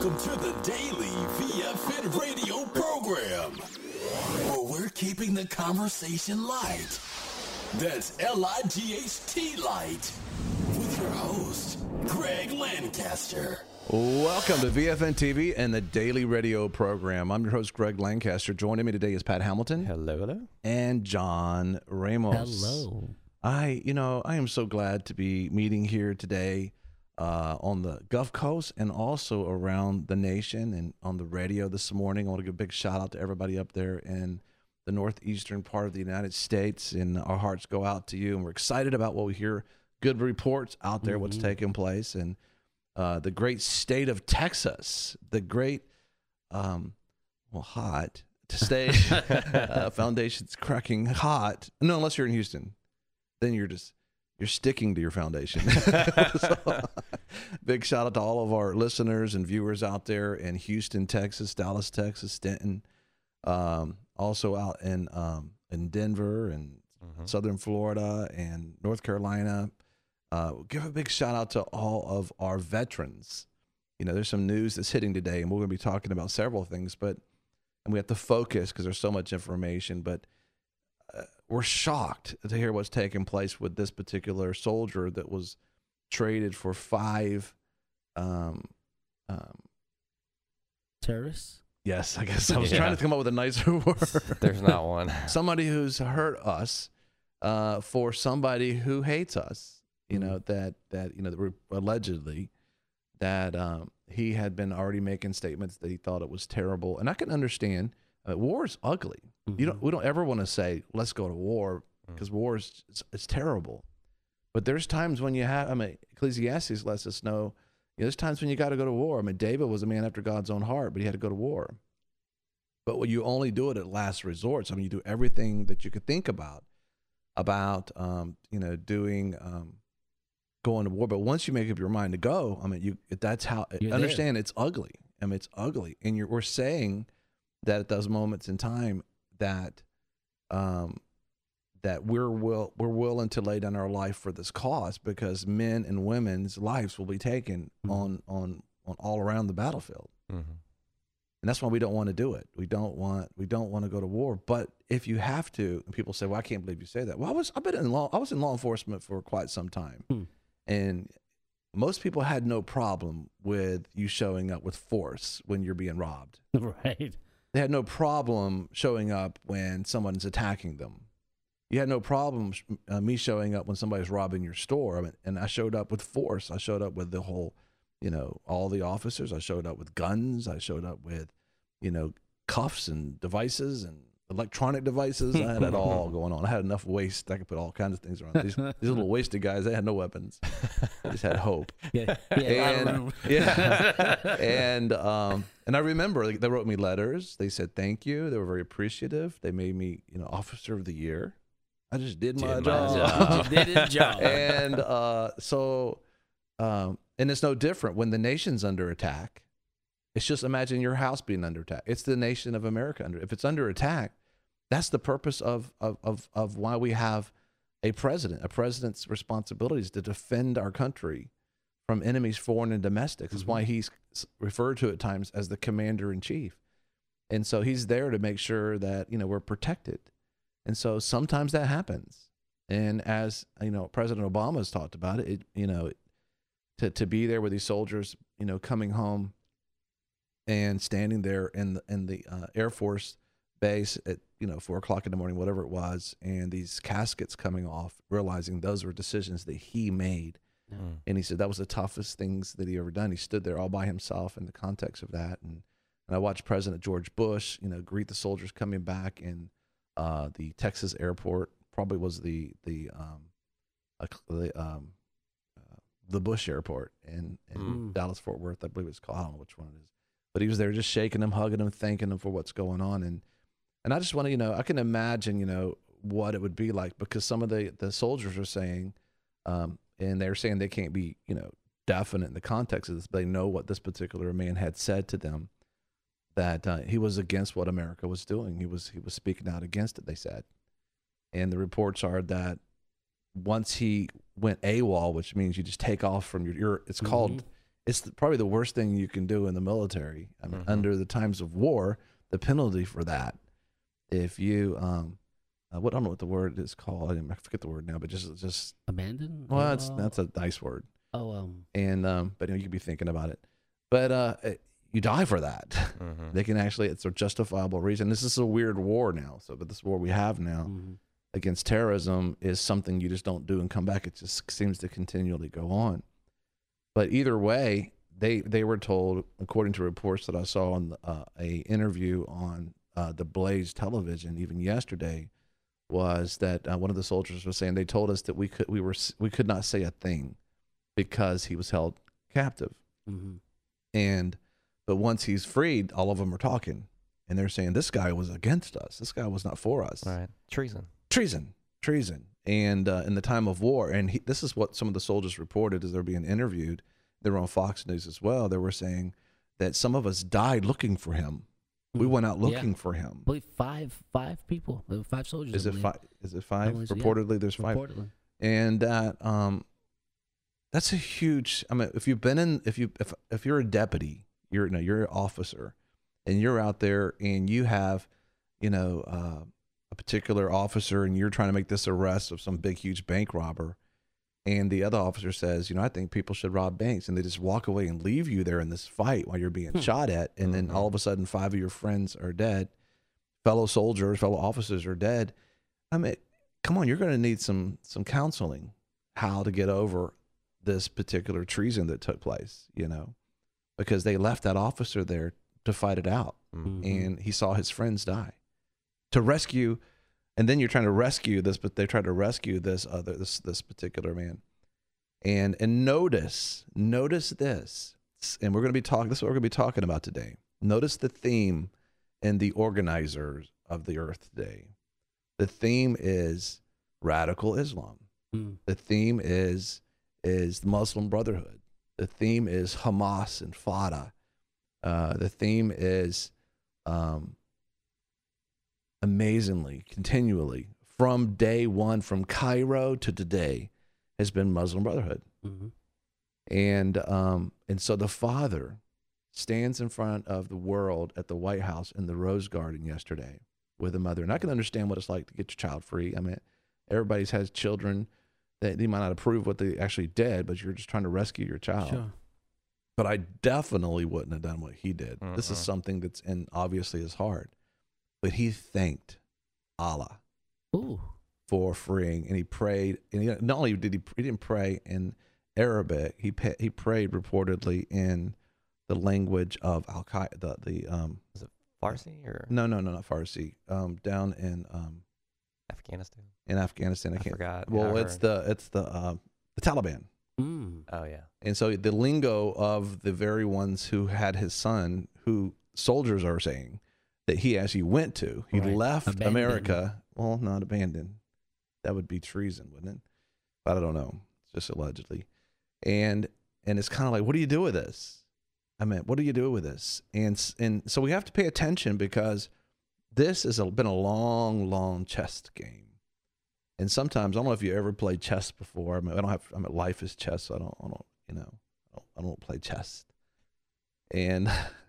Welcome to the daily VFN radio program, where we're keeping the conversation light. That's L-I-G-H-T light. With your host, Greg Lancaster. Welcome to VFN TV and the daily radio program. I'm your host, Greg Lancaster. Joining me today is Pat Hamilton. Hello, hello. And John Ramos. Hello. I am so glad to be meeting here today on the Gulf Coast and also around the nation and on the radio this morning. I want to give a big shout out to everybody up there in the northeastern part of the United States, and our hearts go out to you. And we're excited about what we hear, good reports out there, what's taking place, and the great state of Texas, the great, hot state foundation's cracking hot. No, unless you're in Houston, then you're sticking to your foundation. So, big shout out to all of our listeners and viewers out there in Houston, Texas, Dallas, Texas, Denton, also out in Denver and Southern Florida and North Carolina. Give a big shout out to all of our veterans. You know, there's some news that's hitting today, and we're going to be talking about several things, and we have to focus because there's so much information, but we're shocked to hear what's taking place with this particular soldier that was traded for 5 terrorists. Yes, I guess I was trying to come up with a nicer word. There's not one. Somebody who's hurt us for somebody who hates us. You know, that allegedly that he had been already making statements that he thought it was terrible. And I can understand war is ugly. We don't ever want to say, let's go to war, because war is it's terrible. But there's times when you have, Ecclesiastes lets us know, there's times when you got to go to war. David was a man after God's own heart, but he had to go to war. But when you only do it at last resort, you do everything that you could think about doing, going to war. But once you make up your mind to go, that's how, understand it's ugly. It's ugly. And we're saying that at those moments in time that that we're willing to lay down our life for this cause, because men and women's lives will be taken on all around the battlefield. And that's why we don't want to do it. We don't want to go to war. But if you have to, and people say, "Well, I can't believe you say that." Well, I was in law enforcement for quite some time, and most people had no problem with you showing up with force when you're being robbed. Right. They had no problem showing up when someone's attacking them. You had no problem me showing up when somebody's robbing your store. And I showed up with force. I showed up with the whole, all the officers. I showed up with guns. I showed up with, cuffs and devices and electronic devices. I had it all going on. I had enough waste. I could put all kinds of things around. These little wasted guys, they had no weapons. They just had hope. And I remember they wrote me letters. They said thank you. They were very appreciative. They made me, Officer of the Year. I just did my job. Did his job. And and it's no different when the nation's under attack. It's just imagine your house being under attack. It's the nation of America if it's under attack. That's the purpose of why we have a president. A president's responsibility is to defend our country from enemies, foreign and domestic. That's why he's referred to at times as the commander-in-chief. And so he's there to make sure that, we're protected. And so sometimes that happens. And as, President Obama has talked about it, to be there with these soldiers, coming home and standing there in the Air Force base at 4:00 in the morning, whatever it was, and these caskets coming off, realizing those were decisions that he made. And he said that was the toughest things that he ever done. He stood there all by himself in the context of that. And I watched President George Bush, greet the soldiers coming back in the Texas airport. Probably was the Bush airport in Dallas Fort Worth, I believe it's called. I don't know which one it is, but he was there just shaking them, hugging them, thanking them for what's going on. And I just want to, I can imagine, what it would be like, because some of the soldiers are saying, and they're saying they can't be, definite in the context of this, but they know what this particular man had said to them, that he was against what America was doing. He was speaking out against it, they said. And the reports are that once he went AWOL, which means you just take off from it's called It's probably the worst thing you can do in the military. I mean, under the times of war, the penalty for that, if you, I don't know what the word is called. I forget the word now, but just Abandon? well, that's a nice word. And but you could be thinking about it. But you die for that. They can actually, it's a justifiable reason. This is a weird war now. But this war we have now against terrorism is something you just don't do and come back. It just seems to continually go on. But either way, they were told, according to reports that I saw on a interview on the Blaze television even yesterday, was that one of the soldiers was saying they told us that we could not say a thing because he was held captive. But once he's freed, all of them are talking, and they're saying this guy was against us. This guy was not for us. Right, treason. And in the time of war, and this is what some of the soldiers reported as they're being interviewed. They were on Fox News as well. They were saying that some of us died looking for him. We went out looking for him. I believe five people. There were 5 soldiers. Is it five? Is it 5? Reportedly, there's 5. Reportedly. And that's a huge. I mean, if you're a deputy, you're an officer, and you're out there and you have, a particular officer, and you're trying to make this arrest of some big, huge bank robber, and the other officer says, I think people should rob banks, and they just walk away and leave you there in this fight while you're being shot at, and then all of a sudden 5 of your friends are dead, fellow soldiers, fellow officers are dead. I mean, come on, you're going to need some counseling how to get over this particular treason that took place, because they left that officer there to fight it out, and he saw his friends die. To rescue, and then you're trying to rescue this, but they tried to rescue this particular man. And notice this, and we're going to be talking. This is what we're going to be talking about today. Notice the theme and the organizers of the Earth Day. The theme is radical Islam. The theme is the Muslim Brotherhood. The theme is Hamas and Fatah. The theme is amazingly, continually, from day one, from Cairo to today, has been Muslim Brotherhood. And so the father stands in front of the world at the White House in the Rose Garden yesterday with a mother. And I can understand what it's like to get your child free. I mean, everybody's has children that they might not approve what they actually did, but you're just trying to rescue your child. Sure. But I definitely wouldn't have done what he did. This is something that's obviously is hard. But he thanked Allah for freeing, and he prayed. And not only did he didn't pray in Arabic, he prayed reportedly in the language of Al Qaeda. Is it Farsi or no, not Farsi. Down in Afghanistan. In Afghanistan, I forgot. Well, it's the Taliban. Oh yeah. And so the lingo of the very ones who had his son, who soldiers are saying that he actually went to. He left America. Well, not abandoned. That would be treason, wouldn't it? But I don't know. It's just allegedly. And it's kind of like, what do you do with this? I mean, what do you do with this? And so we have to pay attention, because this has been a long chess game. And sometimes, I don't know if you ever played chess before. I mean, life is chess, so I don't play chess. And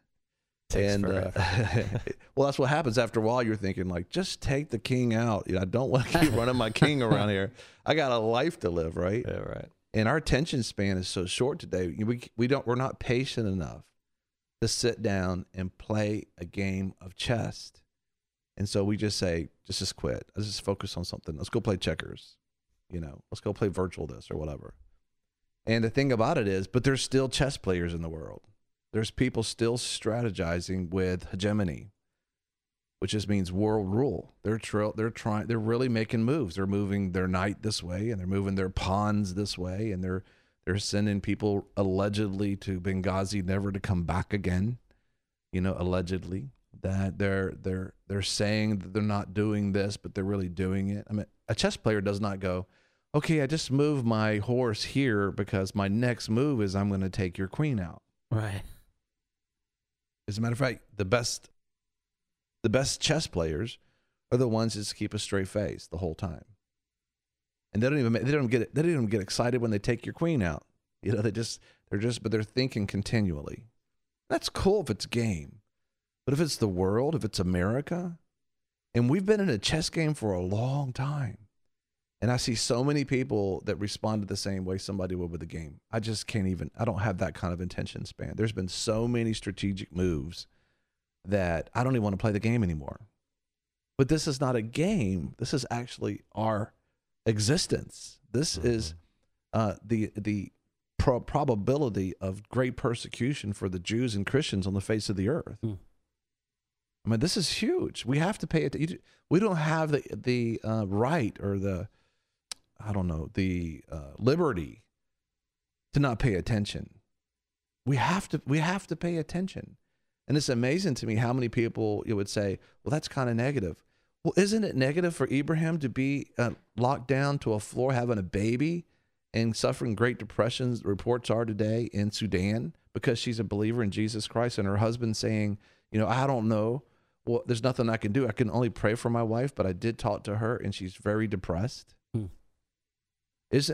well, that's what happens after a while. You're thinking, like, just take the king out. I don't want to keep running my king around here. I got a life to live, right? Yeah, right. And our attention span is so short today. We're not patient enough to sit down and play a game of chess. And so we just say, just quit. Let's just focus on something. Let's go play checkers. Let's go play virtual this or whatever. And the thing about it is, but there's still chess players in the world. There's people still strategizing with hegemony, which just means world rule. They're really making moves. They're moving their knight this way, and they're moving their pawns this way, and they're sending people allegedly to Benghazi, never to come back again. Allegedly that they're saying that they're not doing this, but they're really doing it. I mean, a chess player does not go, okay, I just moved my horse here because my next move is I'm going to take your queen out. Right. As a matter of fact, the best chess players are the ones that just keep a straight face the whole time, and they don't even get excited when they take your queen out. They're They're thinking continually. That's cool if it's game. But if it's the world, if it's America, and we've been in a chess game for a long time, and I see so many people that responded the same way somebody would with the game. I just can't even, I don't have that kind of attention span. There's been so many strategic moves that I don't even want to play the game anymore. But this is not a game. This is actually our existence. This is the probability of great persecution for the Jews and Christians on the face of the earth. I mean, this is huge. We have to pay it. We don't have the right or the liberty to not pay attention. We have to pay attention. And it's amazing to me how many people you would say, well, that's kind of negative. Well, isn't it negative for Abraham to be locked down to a floor having a baby and suffering Great Depressions, reports are today, in Sudan because she's a believer in Jesus Christ, and her husband saying, I don't know. Well, there's nothing I can do. I can only pray for my wife, but I did talk to her, and she's very depressed. If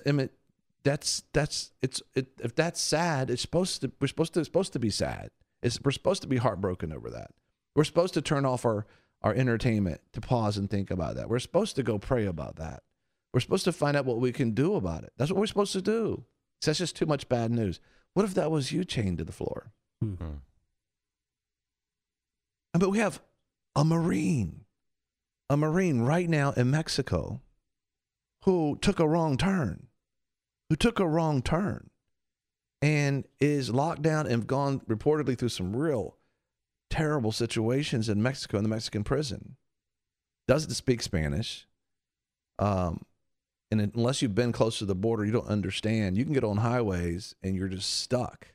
that's sad, it's supposed to be sad. We're supposed to be heartbroken over that. We're supposed to turn off our entertainment to pause and think about that. We're supposed to go pray about that. We're supposed to find out what we can do about it. That's what we're supposed to do. So that's just too much bad news. What if that was you chained to the floor? But we have a Marine right now in Mexico who took a wrong turn, and is locked down and gone reportedly through some real terrible situations in Mexico, in the Mexican prison. Doesn't speak Spanish. And unless you've been close to the border, you don't understand. You can get on highways and you're just stuck.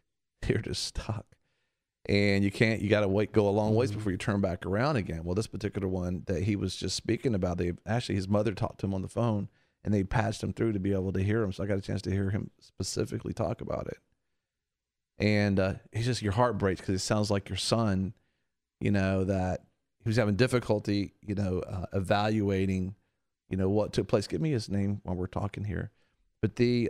And you got to go a long ways before you turn back around again. Well, this particular one that he was just speaking about, his mother talked to him on the phone, and they patched him through to be able to hear him. So I got a chance to hear him specifically talk about it. And he's just, your heart breaks because it sounds like your son, that he was having difficulty, evaluating, what took place. Give me his name while we're talking here. But he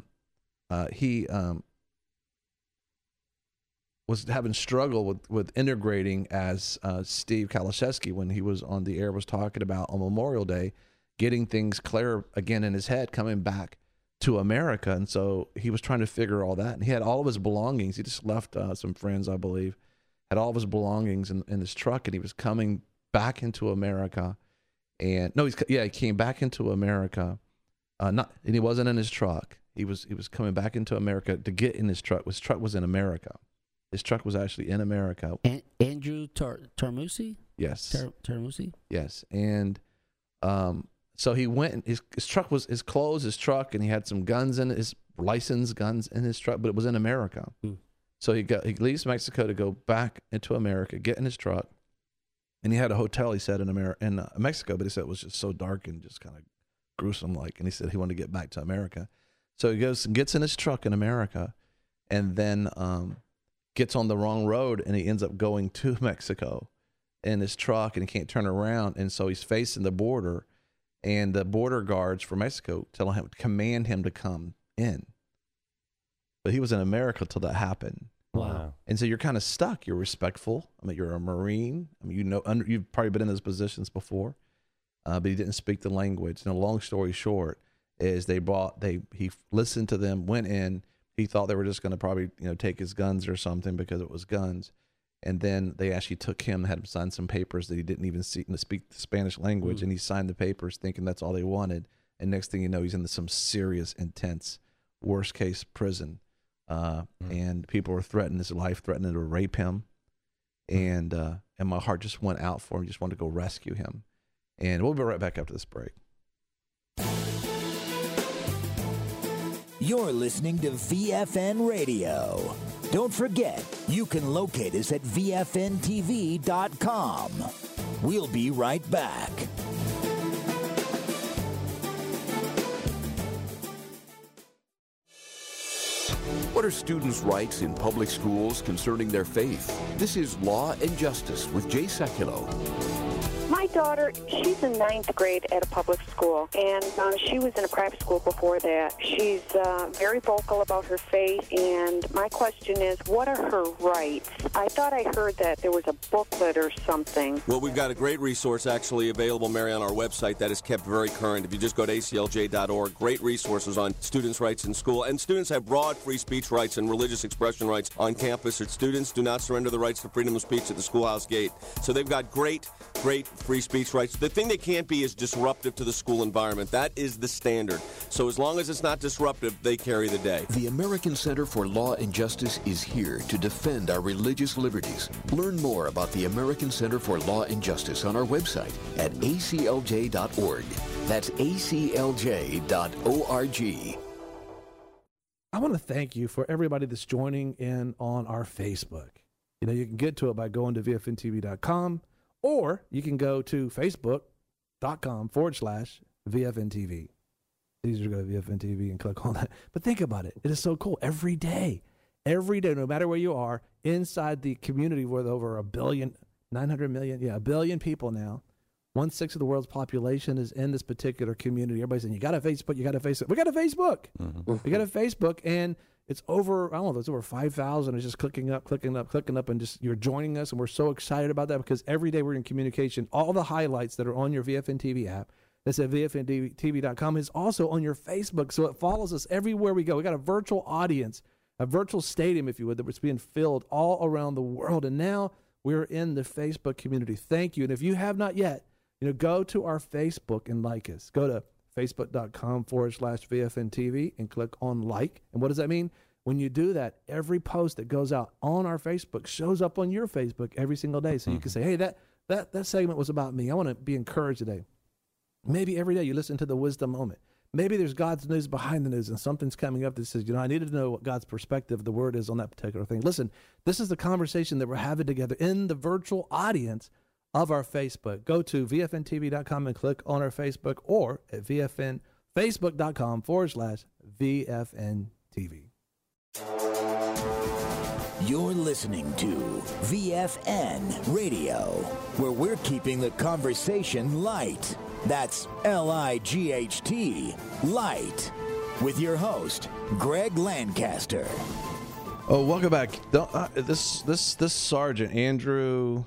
was having struggle with integrating, as Steve Kalaszewski, when he was on the air, was talking about on Memorial Day, getting things clear again in his head, coming back to America. And so he was trying to figure all that. And he had all of his belongings. He just left some friends, I believe, had all of his belongings in his truck, and he was coming back into America. And no, he came back into America. And he wasn't in his truck. He was coming back into America to get in his truck. His truck was in America. His truck was actually in America. Andrew Tarmusi? Yes. Tarmusi? Yes. And so he went, and his truck was his clothes, his truck, and he had some guns in his licensed guns in his truck, but it was in America. So he leaves Mexico to go back into America, get in his truck, and he had a hotel, he said, in Mexico, but he said it was just so dark and just kind of gruesome like, and he said he wanted to get back to America. So he goes and gets in his truck in America, and then gets on the wrong road, and he ends up going to Mexico in his truck, and he can't turn around, and so he's facing the border, and the border guards for Mexico command him to come in. But he was in America till that happened. Wow. And so you're kind of stuck. You're respectful. I mean, you're a Marine. I mean, you've probably been in those positions before, but he didn't speak the language. And a long story short is he listened to them, went in. He thought they were just going to probably, take his guns or something because it was guns. And then they actually took him, had him sign some papers that he didn't even speak the Spanish language. And he signed the papers thinking that's all they wanted. And next thing you know, he's in some serious, intense, worst case prison. And people were threatening his life, threatening to rape him. And my heart just went out for him. Just wanted to go rescue him. And we'll be right back after this break. You're listening to VFN Radio. Don't forget, you can locate us at VFNTV.com. We'll be right back. What are students' rights in public schools concerning their faith? This is Law and Justice with Jay Sekulow. My daughter, she's in 9th grade at a public school, and she was in a private school before that. She's very vocal about her faith, and my question is, what are her rights? I thought I heard that there was a booklet or something. Well, we've got a great resource actually available, Mary, on our website that is kept very current. If you just go to aclj.org, great resources on students' rights in school. And students have broad free speech rights and religious expression rights on campus. Students do not surrender the rights to freedom of speech at the schoolhouse gate. So they've got great free speech rights. The thing they can't be is disruptive to the school environment. That is the standard. So as long as it's not disruptive, they carry the day. The American Center for Law and Justice is here to defend our religious liberties. Learn more about the American Center for Law and Justice on our website at aclj.org. That's aclj.org. I want to thank you for everybody that's joining in on our Facebook. You know, you can get to it by going to vfntv.com, or you can go to facebook.com/VFNTV. It's easier to go to VFNTV and click on that. But think about it. It is so cool. Every day, no matter where you are, inside the community with over 900 million, a billion people now, 1/6 of the world's population is in this particular community. Everybody's saying, you got a Facebook, you got a Facebook. We got a Facebook. Mm-hmm. We got a Facebook, and it's over, I don't know, it's over 5,000. It's just clicking up, and just you're joining us, and we're so excited about that because every day we're in communication. All the highlights that are on your VFN TV app, that's at VFNTV.com, is also on your Facebook, so it follows us everywhere we go. We got a virtual audience, a virtual stadium, if you would, that's being filled all around the world, and now we're in the Facebook community. Thank you, and if you have not yet, go to our Facebook and like us. Go to facebook.com/VFNTV and click on like. And what does that mean? When you do that, every post that goes out on our Facebook shows up on your Facebook every single day. So you can say, hey, that segment was about me. I want to be encouraged today. Maybe every day you listen to the wisdom moment. Maybe there's God's news behind the news and something's coming up that says, I needed to know what God's perspective of the word is on that particular thing. Listen, this is the conversation that we're having together in the virtual audience of our Facebook. Go to VFNTV.com and click on our Facebook, or at Facebook.com/VFNTV. You're listening to VFN Radio, where we're keeping the conversation light. That's LIGHT, light. With your host, Greg Lancaster. Oh, welcome back. This Sergeant Andrew.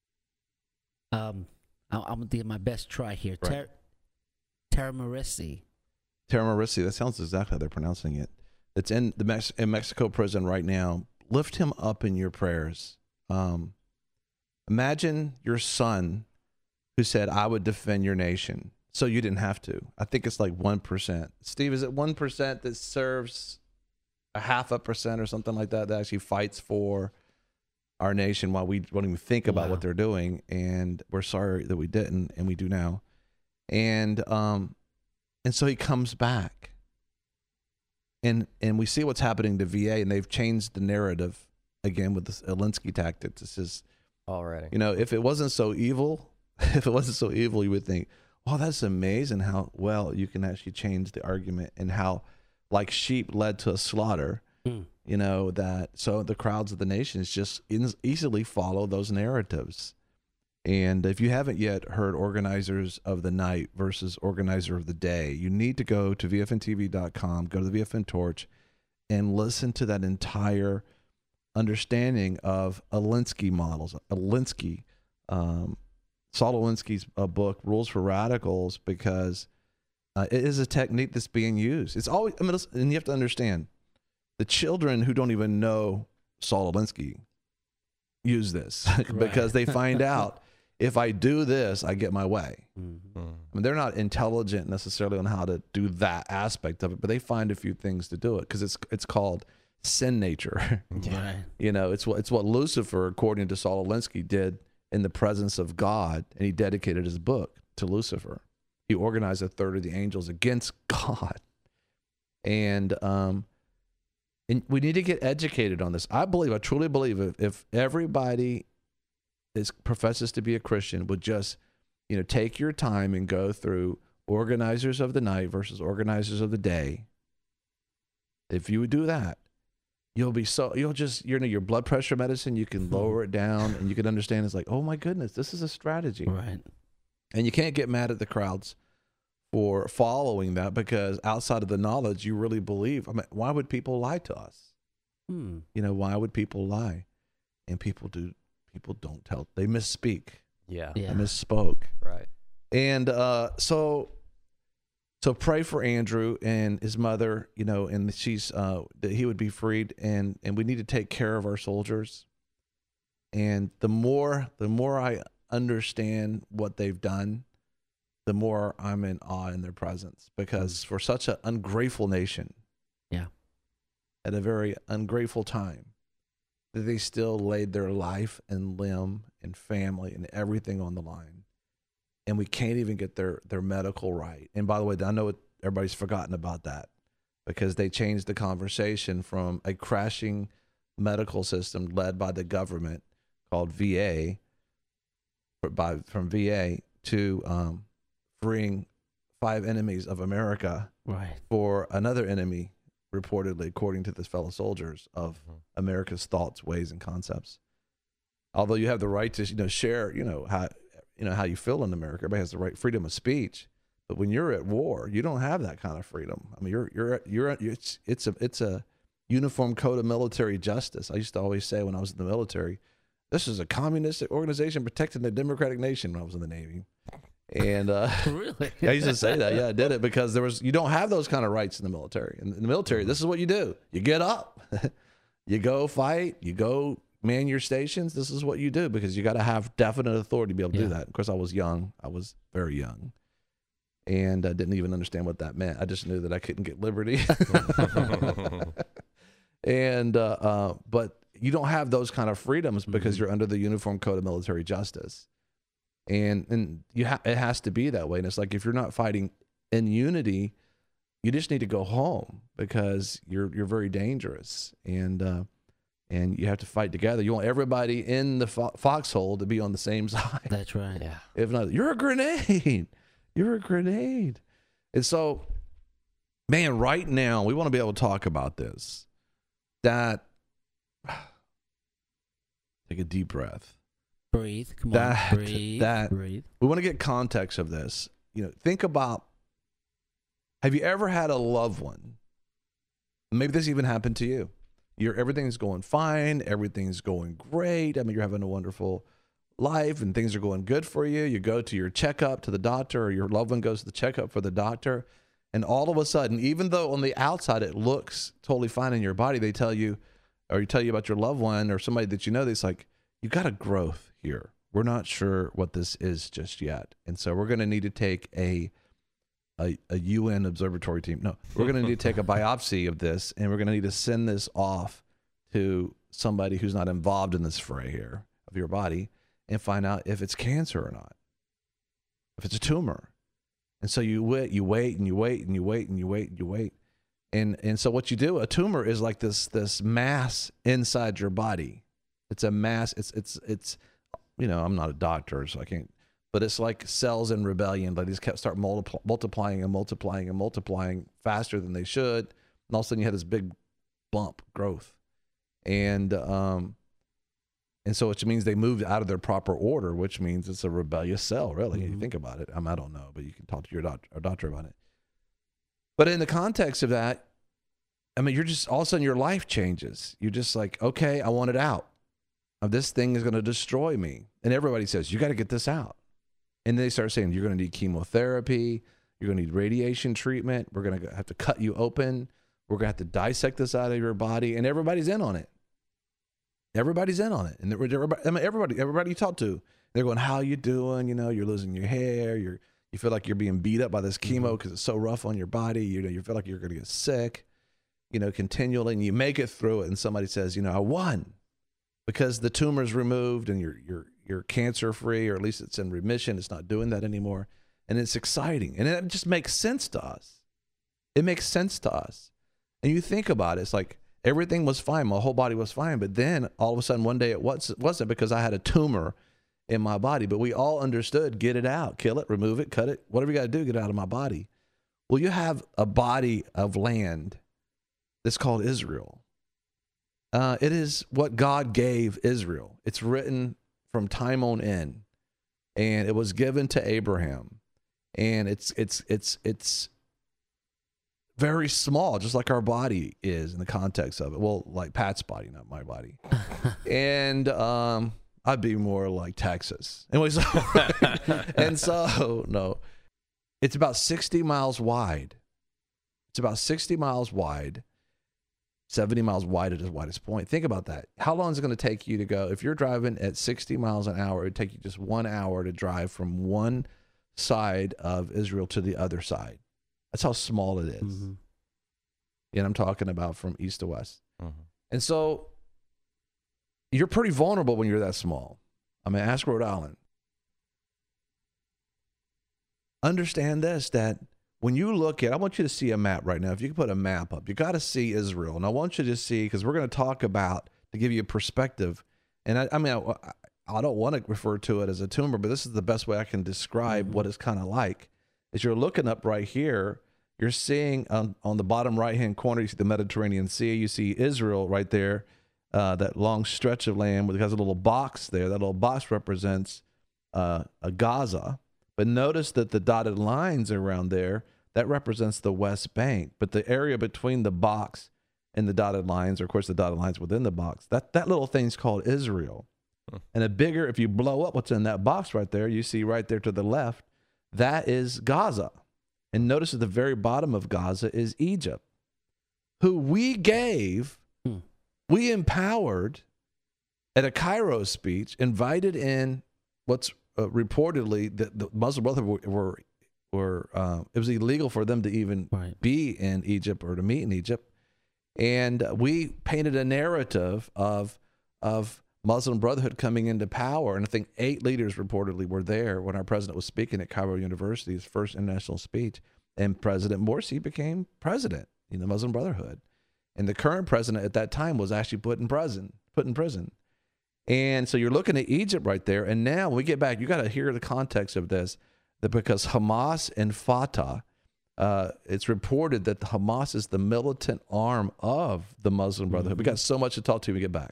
I'm gonna give my best try here. Right. Taramarisi. Taramarisi. That sounds exactly how they're pronouncing it. It's in Mexico prison right now. Lift him up in your prayers. Imagine your son who said, "I would defend your nation," so you didn't have to. I think it's like 1%. Steve, is it 1% that serves a 0.5% or something like that actually fights for our nation while we don't even think about what they're doing? And we're sorry that we didn't, and we do now. And so he comes back, and we see what's happening to VA, and they've changed the narrative again with this Alinsky tactic. This is already, if it wasn't so evil, you would think, wow, that's amazing how well you can actually change the argument, and how like sheep led to a slaughter. So the crowds of the nations just easily follow those narratives. And if you haven't yet heard Organizers of the Night versus Organizer of the Day, you need to go to VFNTV.com, go to the VFN Torch, and listen to that entire understanding of Alinsky models. Saul Alinsky's book, Rules for Radicals, because it is a technique that's being used. It's always, and you have to understand, the children who don't even know Saul Alinsky use this because they find out, if I do this, I get my way. Mm-hmm. They're not intelligent necessarily on how to do that aspect of it, but they find a few things to do it because it's called sin nature. Right. It's what Lucifer, according to Saul Alinsky, did in the presence of God, and he dedicated his book to Lucifer. He organized 1/3 of the angels against God, and we need to get educated on this. I truly believe if everybody professes to be a Christian would just, take your time and go through Organizers of the Night versus Organizers of the Day. If you would do that, your blood pressure medicine, you can lower it down, and you can understand it's like, oh my goodness, this is a strategy. Right. And you can't get mad at the crowds for following that, because outside of the knowledge, you really believe. I mean, why would people lie to us? You know, why would people lie? And people don't tell. They misspeak. Yeah. They misspoke. Right. And so pray for Andrew and his mother, you know, and she's that he would be freed, and we need to take care of our soldiers. And the more I understand what they've done, the more I'm in awe in their presence, because for such an ungrateful nation, at a very ungrateful time, that they still laid their life and limb and family and everything on the line. And we can't even get their medical right. And by the way, I know everybody's forgotten about that, because they changed the conversation from a crashing medical system led by the government called VA, from VA to freeing 5 enemies of America for another enemy, reportedly, according to the fellow soldiers, of America's thoughts, ways, and concepts. Although you have the right to, you know, share, how you feel in America. Everybody has the right, freedom of speech. But when you're at war, you don't have that kind of freedom. I mean, it's a uniform code of military justice. I used to always say when I was in the military, this is a communist organization protecting the democratic nation, when I was in the Navy. And really, I used to say that. Yeah, I did it because you don't have those kind of rights in the military. In the military, this is what you do: you get up, you go fight, you go man your stations. This is what you do, because you got to have definite authority to be able to do that. Of course, I was young. I was very young, and I didn't even understand what that meant. I just knew that I couldn't get liberty. And but you don't have those kind of freedoms because you're under the Uniform Code of Military Justice. And it has to be that way. And it's like, if you're not fighting in unity, you just need to go home, because you're very dangerous, and you have to fight together. You want everybody in the foxhole to be on the same side. That's right. Yeah. If not, you're a grenade. You're a grenade. And so, man, right now we want to be able to talk about this. That take a deep breath. Breathe. Come on. Breathe. We want to get context of this. You know, think about, have you ever had a loved one? Maybe this even happened to you. Everything's going fine. Everything's going great. I mean, you're having a wonderful life and things are going good for you. You go to your checkup to the doctor, or your loved one goes to the checkup for the doctor. And all of a sudden, even though on the outside it looks totally fine in your body, they tell you, or you tell you about your loved one or somebody that you know, that's like, you got a growth here. We're not sure what this is just yet. And so we're going to need to take a UN observatory team. No, we're going to need to take a biopsy of this, and we're going to need to send this off to somebody who's not involved in this fray here of your body, and find out if it's cancer or not, if it's a tumor. And so you wait. And so what you do, a tumor is like this mass inside your body. It's a mass. It's I'm not a doctor, so I can't, but it's like cells in rebellion. Like these start multiplying faster than they should. And all of a sudden you have this big bump growth. And so which means they moved out of their proper order, which means it's a rebellious cell, really. You think about it. I don't know, but you can talk to your doctor about it. But in the context of that, I mean, you're just, all of a sudden your life changes. You're just like, okay, I want it out. This thing is going to destroy me. And everybody says, you got to get this out. And they start saying, you're going to need chemotherapy. You're going to need radiation treatment. We're going to have to cut you open. We're going to have to dissect this out of your body. And everybody's in on it. Everybody's in on it. And everybody you talk to, they're going, how you doing? You know, you're losing your hair. You feel like you're being beat up by this chemo because it's so rough on your body. You feel like you're going to get sick, continually. And you make it through it. And somebody says, I won because the tumor's removed and you're cancer free, or at least it's in remission. It's not doing that anymore. And it's exciting. And it just makes sense to us. It makes sense to us. And you think about it, it's like everything was fine. My whole body was fine. But then all of a sudden one day it wasn't because I had a tumor in my body. But we all understood, get it out, kill it, remove it, cut it, whatever you got to do, get it out of my body. Well, you have a body of land that's called Israel. It is what God gave Israel. It's written from time on in. and it was given to Abraham, and it's very small, just like our body is in the context of it. Well, like Pat's body, not my body. And I'd be more like Texas. Anyways, and so, no, it's about 60 miles wide. It's about 60 miles wide, 70 miles wide at its widest point. Think about that. How long is it going to take you to go? If you're driving at 60 miles an hour, it would take you just 1 hour to drive from one side of Israel to the other side. That's how small it is. Mm-hmm. And I'm talking about from east to west. Mm-hmm. And so you're pretty vulnerable when you're that small. I mean, ask Rhode Island. Understand this, that when you look at, I want you to see a map right now. If you can put a map up, you got to see Israel. And I want you to see, because we're going to talk about, to give you a perspective. And I don't want to refer to it as a tumor, but this is the best way I can describe what it's kind of like. As you're looking up right here, you're seeing on the bottom right-hand corner, you see the Mediterranean Sea. You see Israel right there, that long stretch of land. It has a little box there. That little box represents a Gaza. But notice that the dotted lines around there, that represents the West Bank. But the area between the box and the dotted lines, or of course the dotted lines within the box, that little thing's called Israel. And a bigger, if you blow up what's in that box right there, you see right there to the left, that is Gaza. And notice at the very bottom of Gaza is Egypt, who we gave, we empowered at a Cairo speech, invited in what's reportedly the Muslim Brotherhood were it was illegal for them to even be in Egypt or to meet in Egypt. And we painted a narrative of Muslim Brotherhood coming into power. And I think 8 leaders reportedly were there when our president was speaking at Cairo University, his first international speech. And President Morsi became president in the Muslim Brotherhood. And the current president at that time was actually put in prison. And so you're looking at Egypt right there. And now when we get back, you got to hear the context of this, that because Hamas and Fatah, it's reported that the Hamas is the militant arm of the Muslim Brotherhood. We got so much to talk to when we get back.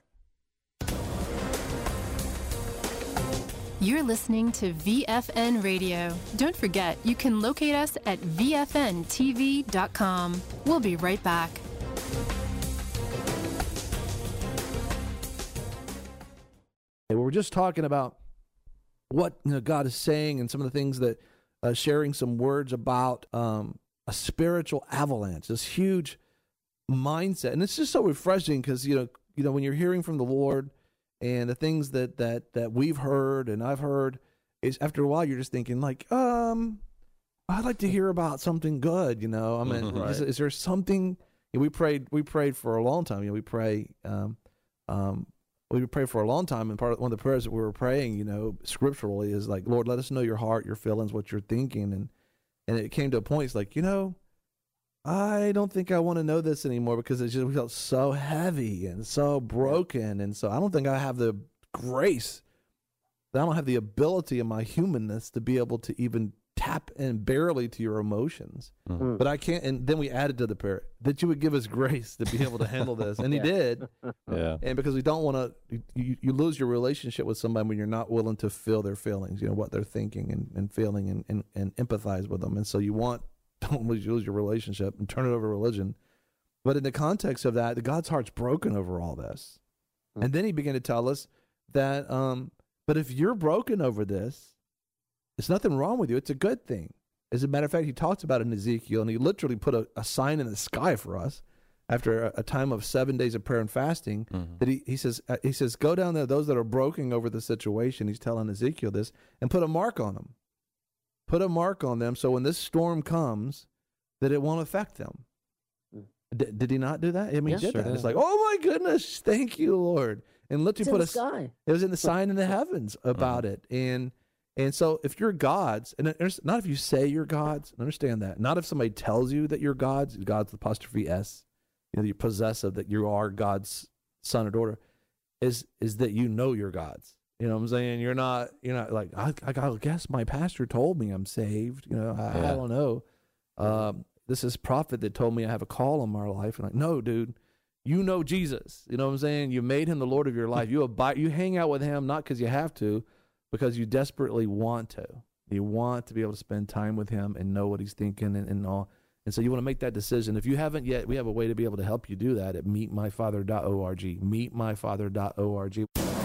You're listening to VFN Radio. Don't forget, you can locate us at VFNTV.com. We'll be right back. We're just talking about what God is saying and some of the things that sharing some words about a spiritual avalanche, this huge mindset. And it's just so refreshing because, when you're hearing from the Lord and the things that we've heard and I've heard, is after a while you're just thinking like, I'd like to hear about something good, I mean, right. Is there something? We prayed for a long time. We pray for a long time, and one of the prayers that we were praying, scripturally, is like, Lord, let us know your heart, your feelings, what you're thinking, and it came to a point. It's like, I don't think I want to know this anymore because it just felt so heavy and so broken, and so I don't think I have the grace. I don't have the ability in my humanness to be able to even tap in barely to your emotions. Mm-hmm. But I can't. And then we added to the prayer that you would give us grace to be able to handle this, and He did. Yeah. And because we don't want to, you lose your relationship with somebody when you're not willing to feel their feelings, what they're thinking and feeling, and empathize with them. And so don't lose your relationship and turn it over to religion. But in the context of that, God's heart's broken over all this. Mm-hmm. And then He began to tell us that, but if you're broken over this, there's nothing wrong with you. It's a good thing. As a matter of fact, He talks about it in Ezekiel, and He literally put a sign in the sky for us after a time of 7 days of prayer and fasting. Mm-hmm. That he says, go down there, those that are broken over the situation. He's telling Ezekiel this, and put a mark on them. Put a mark on them, so when this storm comes, that it won't affect them. Did He not do that? I mean, He did that. It's like, oh my goodness, thank you, Lord. And literally put sky. It was in the sign in the heavens about it, And so if you're God's, and not if you say you're God's, understand that. Not if somebody tells you that you're God's apostrophe S, you're possessive, that you are God's son or daughter, is that you're God's. You know what I'm saying? You're not like, I guess my pastor told me I'm saved. I don't know. This is prophet that told me I have a call on my life. And like, no, dude, you know Jesus. You know what I'm saying? You made Him the Lord of your life. You hang out with Him, not because you have to, because you desperately want to. You want to be able to spend time with him and know what he's thinking and all. And so you want to make that decision. If you haven't yet, we have a way to be able to help you do that at meetmyfather.org. Meetmyfather.org.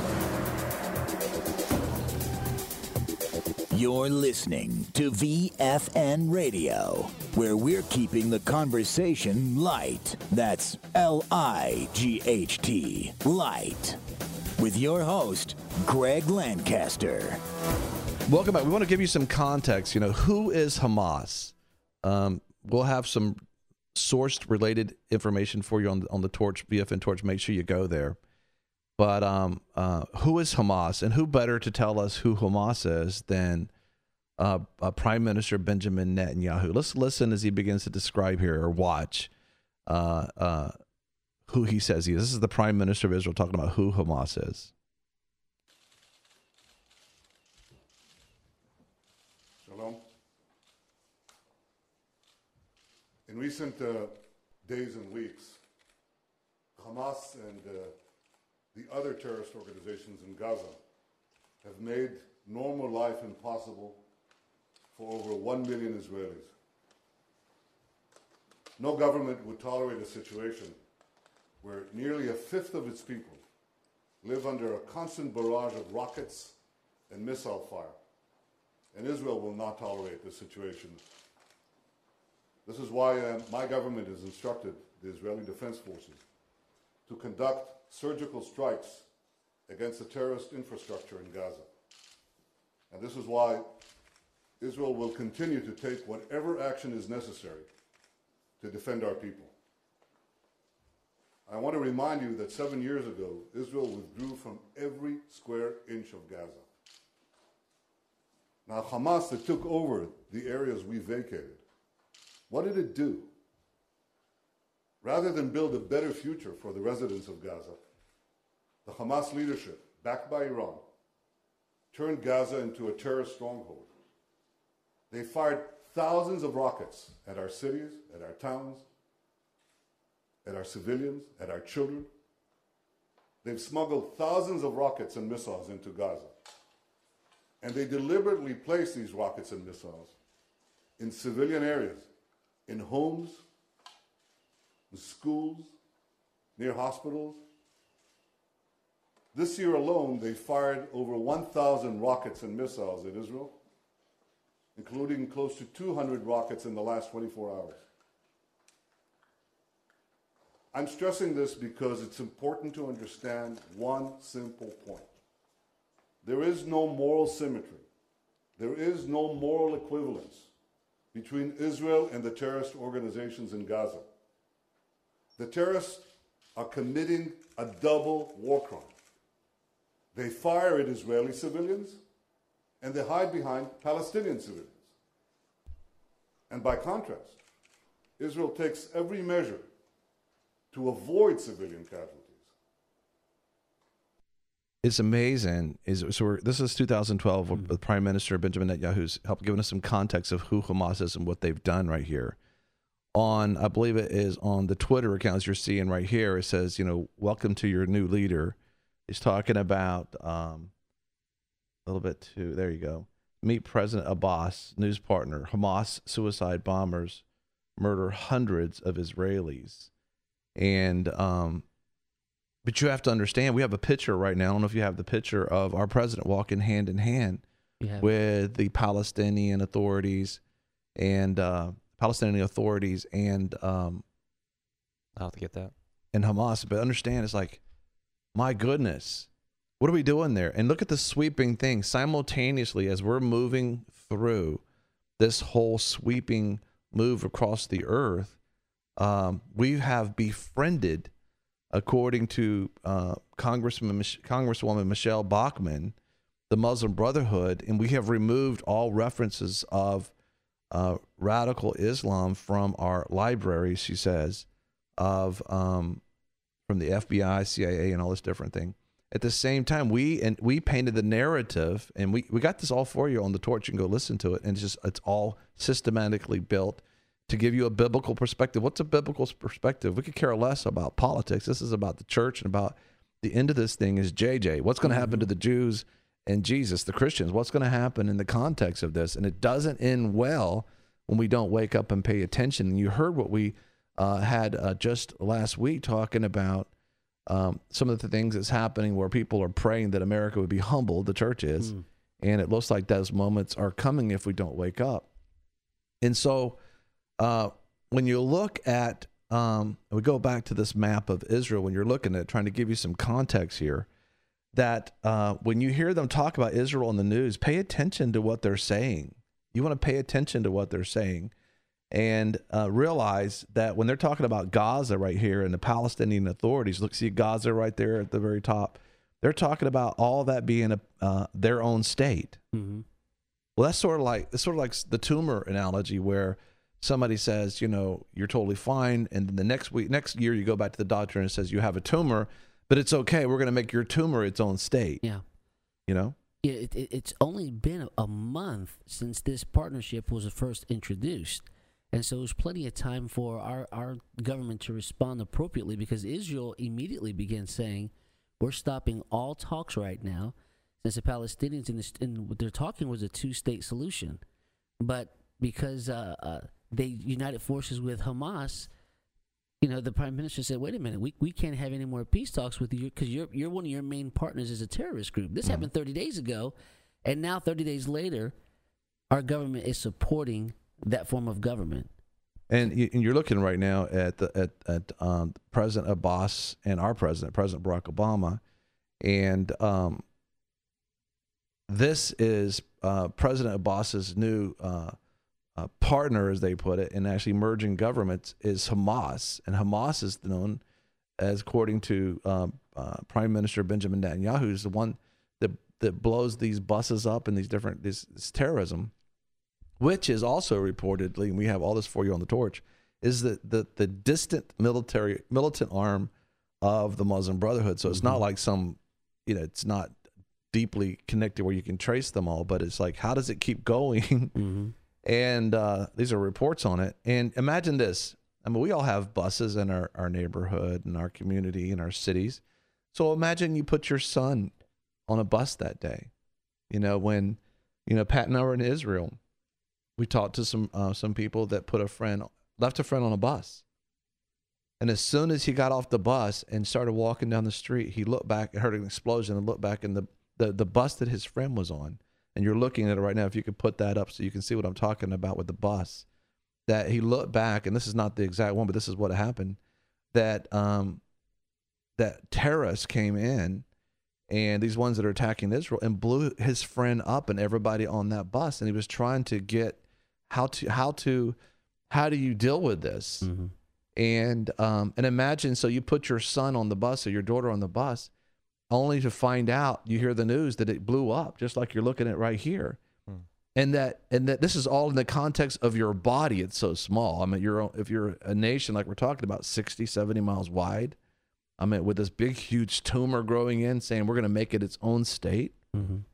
You're listening to VFN Radio, where we're keeping the conversation light. That's L-I-G-H-T, light. With your host, Greg Lancaster. Welcome back. We want to give you some context. Who is Hamas? We'll have some sourced related information for you on the Torch, VFN Torch. Make sure you go there. But who is Hamas? And who better to tell us who Hamas is than Prime Minister Benjamin Netanyahu? Let's listen as he begins to describe here, or watch who he says he is. This is the Prime Minister of Israel talking about who Hamas is. Shalom. In recent days and weeks, Hamas and the other terrorist organizations in Gaza have made normal life impossible for over 1 million Israelis. No government would tolerate a situation where nearly a fifth of its people live under a constant barrage of rockets and missile fire. And Israel will not tolerate this situation. This is why my government has instructed the Israeli Defense Forces to conduct surgical strikes against the terrorist infrastructure in Gaza. And this is why Israel will continue to take whatever action is necessary to defend our people. I want to remind you that 7 years ago, Israel withdrew from every square inch of Gaza. Now, Hamas that took over the areas we vacated, what did it do? Rather than build a better future for the residents of Gaza, the Hamas leadership, backed by Iran, turned Gaza into a terrorist stronghold. They fired thousands of rockets at our cities, at our towns, at our civilians, at our children. They've smuggled thousands of rockets and missiles into Gaza. And they deliberately placed these rockets and missiles in civilian areas, in homes, in schools, near hospitals. This year alone, they fired over 1,000 rockets and missiles at Israel, including close to 200 rockets in the last 24 hours. I'm stressing this because it's important to understand one simple point. There is no moral symmetry. There is no moral equivalence between Israel and the terrorist organizations in Gaza. The terrorists are committing a double war crime. They fire at Israeli civilians, and they hide behind Palestinian civilians. And by contrast, Israel takes every measure to avoid civilian casualties. It's amazing. This is 2012 with Prime Minister Benjamin Netanyahu's helped giving us some context of who Hamas is and what they've done right here. I believe it is on the Twitter accounts you're seeing right here, it says, welcome to your new leader. He's talking about a little bit too. There you go. Meet President Abbas, news partner. Hamas suicide bombers murder hundreds of Israelis. And but you have to understand, we have a picture right now. I don't know if you have the picture of our president walking hand in hand with the Palestinian authorities and I'll have to get that. And Hamas. But understand, it's like, my goodness, what are we doing there? And look at the sweeping thing simultaneously as we're moving through this whole sweeping move across the earth. We have befriended, according to Congresswoman Michelle Bachmann, the Muslim Brotherhood, and we have removed all references of radical Islam from our library, she says, from the FBI, CIA, and all this different thing. At the same time, we painted the narrative, and we got this all for you on the Torch. You can go listen to it, and it's all systematically built to give you a biblical perspective. What's a biblical perspective? We could care less about politics. This is about the church, and about the end of this thing is JJ. What's going to happen to the Jews and Jesus, the Christians, what's going to happen in the context of this? And it doesn't end well when we don't wake up and pay attention. And you heard what we had just last week talking about some of the things that's happening where people are praying that America would be humbled, the church is, and it looks like those moments are coming if we don't wake up. And so when you look at, we go back to this map of Israel, when you're looking at trying to give you some context here, that when you hear them talk about Israel in the news, pay attention to what they're saying. You want to pay attention to what they're saying and realize that when they're talking about Gaza right here and the Palestinian authorities, look, see Gaza right there at the very top, they're talking about all that being their own state. Mm-hmm. Well, it's sort of like the tumor analogy where somebody says, you know, you're totally fine, and then the next year you go back to the doctor and it says you have a tumor, but it's okay. We're going to make your tumor its own state. Yeah. You know? Yeah, it's only been a month since this partnership was first introduced. And so there's plenty of time for our government to respond appropriately, because Israel immediately began saying, we're stopping all talks right now, since the Palestinians in what they're talking was a two-state solution. But because they united forces with Hamas, you know, the prime minister said, wait a minute, we can't have any more peace talks with you because you're one of your main partners as a terrorist group. This happened 30 days ago, and now 30 days later, our government is supporting that form of government. And you're looking right now at President Abbas and our President Barack Obama, and this is President Abbas's new partner, as they put it, in actually merging governments is Hamas, and Hamas is known as, according to Prime Minister Benjamin Netanyahu, is the one that blows these buses up and this terrorism, which is also reportedly, and we have all this for you on the torch, is the distant militant arm of the Muslim Brotherhood. So it's not like some, you know, it's not deeply connected where you can trace them all, but it's like, how does it keep going? And these are reports on it. And imagine this. I mean, we all have buses in our neighborhood and our community and our cities. So imagine you put your son on a bus that day. You know, when, you know, Pat and I were in Israel, we talked to some people that left a friend on a bus. And as soon as he got off the bus and started walking down the street, he looked back and heard an explosion and looked back, and the bus that his friend was on, and you're looking at it right now, if you could put that up so you can see what I'm talking about with the bus, that he looked back, and this is not the exact one, but this is what happened, that terrorists came in, and these ones that are attacking Israel, and blew his friend up and everybody on that bus. And he was trying to get how do you deal with this? And imagine, so you put your son on the bus or your daughter on the bus, only to find out, you hear the news that it blew up, just like you're looking at right here. And that this is all in the context of your body. It's so small. I mean, if you're a nation like we're talking about, 60, 70 miles wide, I mean, with this big, huge tumor growing in, saying we're going to make it its own state. And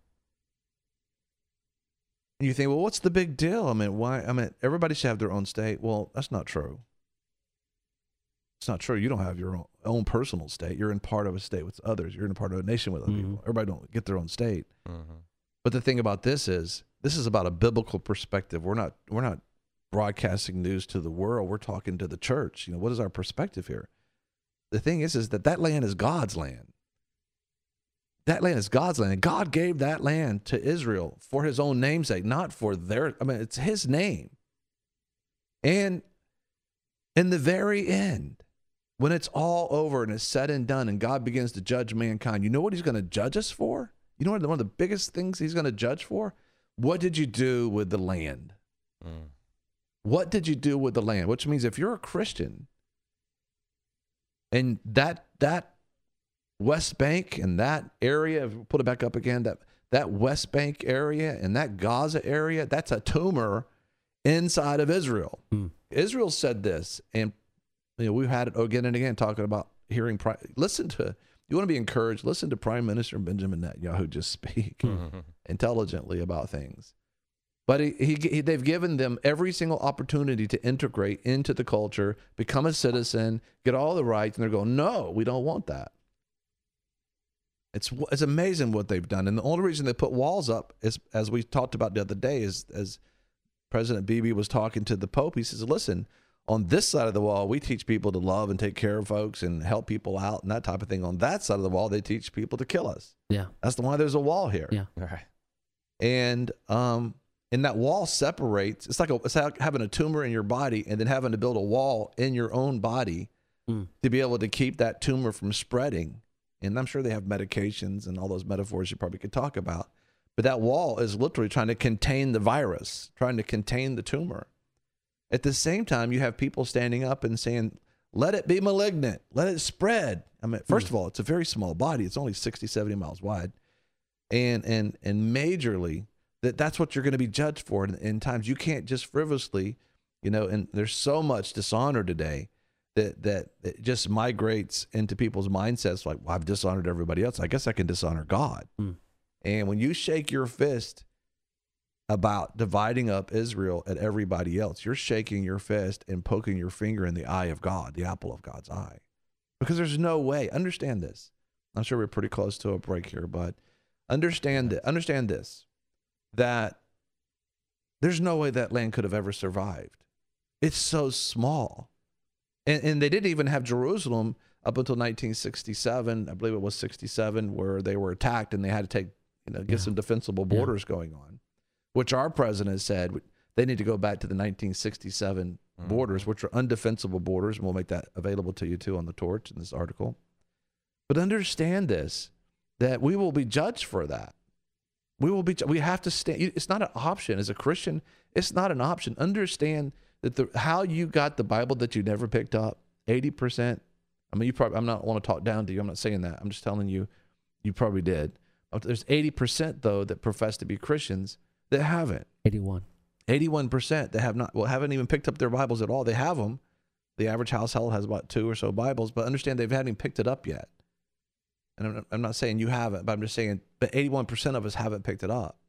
you think, well, what's the big deal? I mean, why? I mean, everybody should have their own state. Well, that's not true. It's not true. You don't have your own personal state. You're in part of a state with others. You're in part of a nation with other people. Everybody don't get their own state. But the thing about this is about a biblical perspective. We're not broadcasting news to the world. We're talking to the church. You know, what is our perspective here? The thing is that land is God's land. That land is God's land. God gave that land to Israel for his own namesake, not for it's his name. And in the very end, when it's all over and it's said and done and God begins to judge mankind, you know what he's going to judge us for? You know what one of the biggest things he's going to judge for? What did you do with the land? What did you do with the land? Which means if you're a Christian, and that West Bank and that area, put it back up again, that West Bank area and that Gaza area, that's a tumor inside of Israel. Israel said this, and you know, we've had it again and again talking about hearing. You want to be encouraged, listen to Prime Minister Benjamin Netanyahu just speak intelligently about things. But they've given them every single opportunity to integrate into the culture, become a citizen, get all the rights, and they're going, no, we don't want that. It's amazing what they've done. And the only reason they put walls up is, as we talked about the other day, is as President Bibi was talking to the Pope, he says, listen, on this side of the wall, we teach people to love and take care of folks and help people out and that type of thing. On that side of the wall, they teach people to kill us. Yeah. That's why there's a wall here. Yeah. All right. And that wall separates. It's like having a tumor in your body and then having to build a wall in your own body to be able to keep that tumor from spreading. And I'm sure they have medications and all those metaphors you probably could talk about. But that wall is literally trying to contain the virus, trying to contain the tumor. At the same time, you have people standing up and saying, let it be malignant, let it spread. I mean, first of all, it's a very small body. It's only 60, 70 miles wide. And majorly, that's what you're going to be judged for in times. You can't just frivolously, and there's so much dishonor today that it just migrates into people's mindsets like, well, I've dishonored everybody else. I guess I can dishonor God. And when you shake your fist about dividing up Israel and everybody else, you're shaking your fist and poking your finger in the eye of God, the apple of God's eye. Because there's no way. Understand this. I'm sure we're pretty close to a break here, but understand this, that there's no way that land could have ever survived. It's so small. And they didn't even have Jerusalem up until 1967. I believe it was 67, where they were attacked and they had to get some defensible borders going on, which our president said they need to go back to the 1967 borders, which are undefensible borders. And we'll make that available to you too on the Torch in this article. But understand this, that we will be judged for that. We have to stand. It's not an option as a Christian. It's not an option. Understand that how you got the Bible that you never picked up, 80%. I mean, I'm not want to talk down to you. I'm not saying that. I'm just telling you, you probably did. There's 80% though that profess to be Christians that haven't. 81% that haven't even picked up their Bibles at all. They have them. The average household has about 2 or so Bibles, but understand they haven't even picked it up yet. And I'm not saying you haven't, but I'm just saying, but 81% of us haven't picked it up.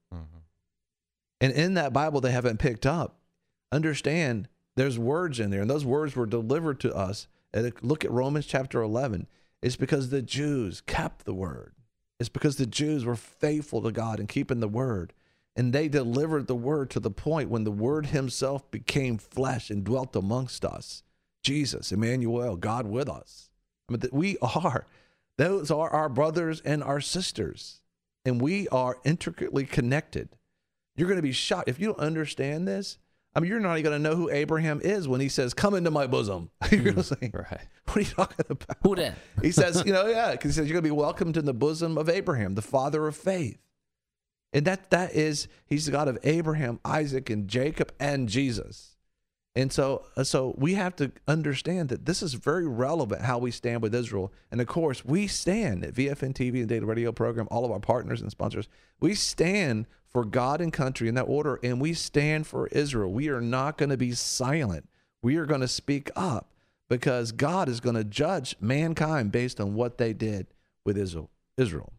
And in that Bible they haven't picked up, understand there's words in there, and those words were delivered to us. And look at Romans chapter 11. It's because the Jews kept the word. It's because the Jews were faithful to God and keeping the word. And they delivered the word to the point when the word himself became flesh and dwelt amongst us. Jesus, Emmanuel, God with us. I mean, those are our brothers and our sisters. And we are intricately connected. You're going to be shocked. If you don't understand this, I mean, you're not even going to know who Abraham is when he says, come into my bosom. You're going to say, right. What are you talking about? Who that? He says, because he says, you're going to be welcomed in the bosom of Abraham, the father of faith. And he's the God of Abraham, Isaac, and Jacob, and Jesus. And so we have to understand that this is very relevant how we stand with Israel. And of course, we stand at VFN TV and Data Radio Program, all of our partners and sponsors. We stand for God and country in that order, and we stand for Israel. We are not going to be silent. We are going to speak up because God is going to judge mankind based on what they did with Israel.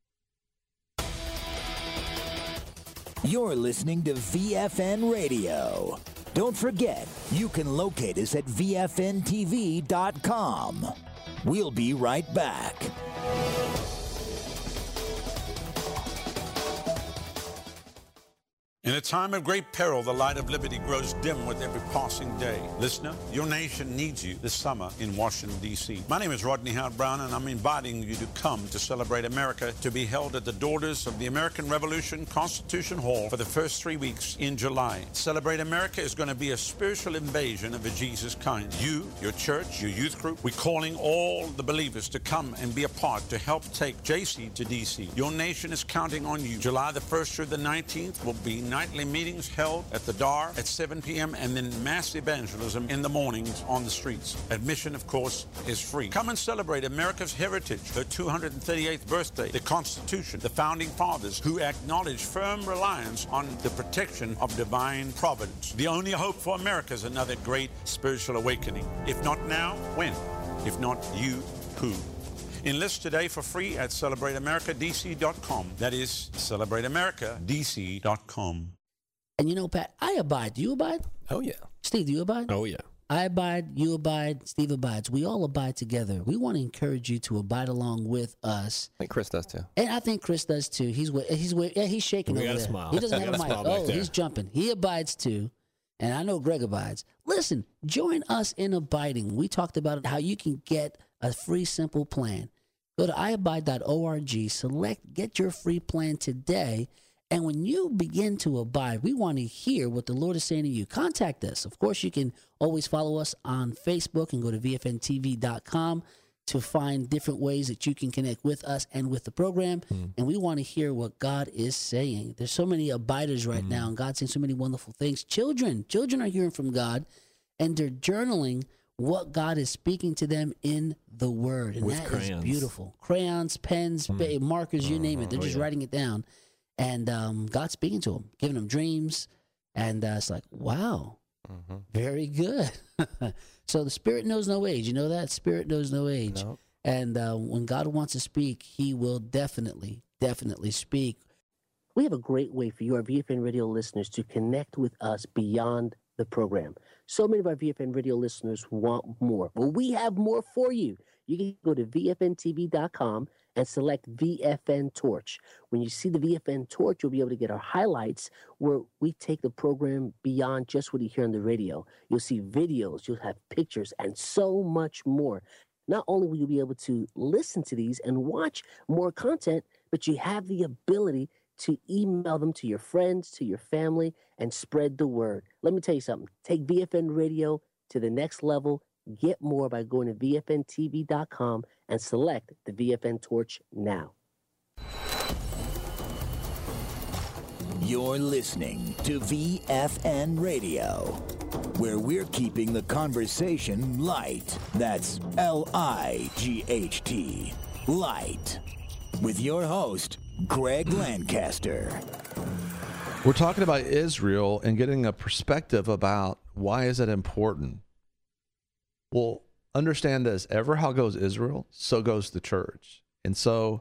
You're listening to VFN Radio. Don't forget, you can locate us at VFNTV.com. We'll be right back. In a time of great peril, the light of liberty grows dim with every passing day. Listener, your nation needs you this summer in Washington, D.C. My name is Rodney Howard-Brown, and I'm inviting you to come to Celebrate America, to be held at the Daughters of the American Revolution Constitution Hall for the first 3 weeks in July. Celebrate America is going to be a spiritual invasion of a Jesus kind. You, your church, your youth group, we're calling all the believers to come and be a part to help take JC to D.C. Your nation is counting on you. July the 1st through the 19th will be nightly meetings held at the DAR at 7 p.m. and then mass evangelism in the mornings on the streets. Admission, of course, is free. Come and celebrate America's heritage, her 238th birthday, the Constitution, the Founding Fathers, who acknowledged firm reliance on the protection of divine providence. The only hope for America is another great spiritual awakening. If not now, when? If not you, who? Enlist today for free at CelebrateAmericaDC.com. That is CelebrateAmericaDC.com. And Pat, I abide. Do you abide? Oh, yeah. Steve, do you abide? Oh, yeah. I abide, you abide, Steve abides. We all abide together. We want to encourage you to abide along with us. I think Chris does too. And I think Chris does too. He's shaking We over got a there. smile. He doesn't We have a got a mic. smile back Oh, there. he's jumping. He abides too. And I know Greg abides. Listen, join us in abiding. We talked about how you can get a free, simple plan. Go to iabide.org, get your free plan today. And when you begin to abide, we want to hear what the Lord is saying to you. Contact us. Of course, you can always follow us on Facebook and go to vfntv.com to find different ways that you can connect with us and with the program. And we want to hear what God is saying. There's so many abiders right now, and God's saying so many wonderful things. Children are hearing from God, and they're journaling what God is speaking to them in the Word. And With that crayons. is beautiful. Crayons, pens, markers, you name it. They're just writing it down. And God's speaking to them, giving them dreams. And it's like, wow, very good. So the Spirit knows no age. You know that? Spirit knows no age. No. And when God wants to speak, he will definitely speak. We have a great way for you, our VFN Radio listeners, to connect with us beyond the program. So many of our VFN Radio listeners want more. Well, we have more for you. You can go to VFNTV.com and select VFN Torch. When you see the VFN Torch, you'll be able to get our highlights where we take the program beyond just what you hear on the radio. You'll see videos, you'll have pictures, and so much more. Not only will you be able to listen to these and watch more content, but you have the ability to email them to your friends, to your family, and spread the word. Let me tell you something. Take VFN Radio to the next level. Get more by going to VFNTV.com and select the VFN Torch now. You're listening to VFN Radio, where we're keeping the conversation light. That's L-I-G-H-T, light. With your host, Greg Lancaster. We're talking about Israel and getting a perspective about why is it important. Well, understand this. Ever how goes Israel, so goes the church. And so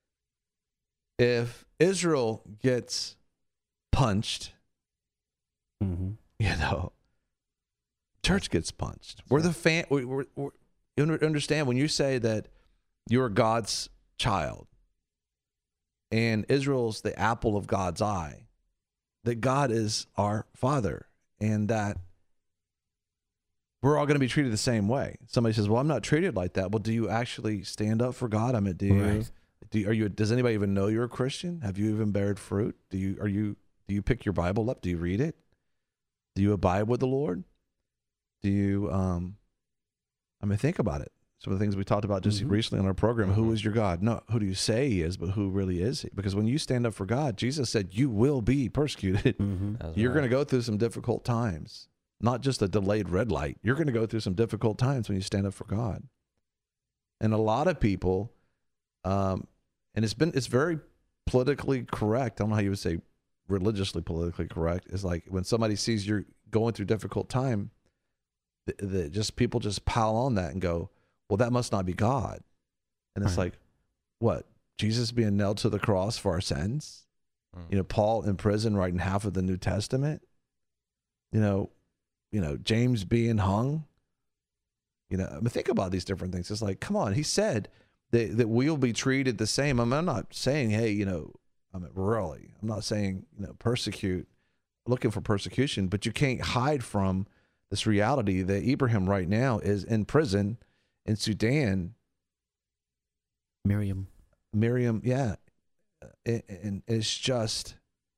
if Israel gets punched, you know, church gets punched. We're the you understand when you say that you're God's child and Israel's the apple of God's eye, that God is our Father, and that we're all going to be treated the same way. Somebody says, well, I'm not treated like that. Well, do you actually stand up for God? I mean, does anybody even know you're a Christian? Have you even bared fruit? Do you pick your Bible up? Do you read it? Do you abide with the Lord? Do you, think about it. Some of the things we talked about just recently on our program. Who is your God? No, who do you say he is, but who really is he? Because when you stand up for God, Jesus said you will be persecuted. You're going to go through some difficult times. Not just a delayed red light. You're going to go through some difficult times when you stand up for God. And a lot of people, and it's very politically correct. I don't know how you would say religiously politically correct. It's like when somebody sees you're going through difficult time, people just pile on that and go, well, that must not be God. And it's like, what? Jesus being nailed to the cross for our sins? You know, Paul in prison writing half of the New Testament? You know, James being hung. Think about these different things. It's like, come on. He said that we'll be treated the same. I'm not saying, hey, I'm not saying, looking for persecution, but you can't hide from this reality that Ibrahim right now is in prison in Sudan. Miriam, yeah. And it's just,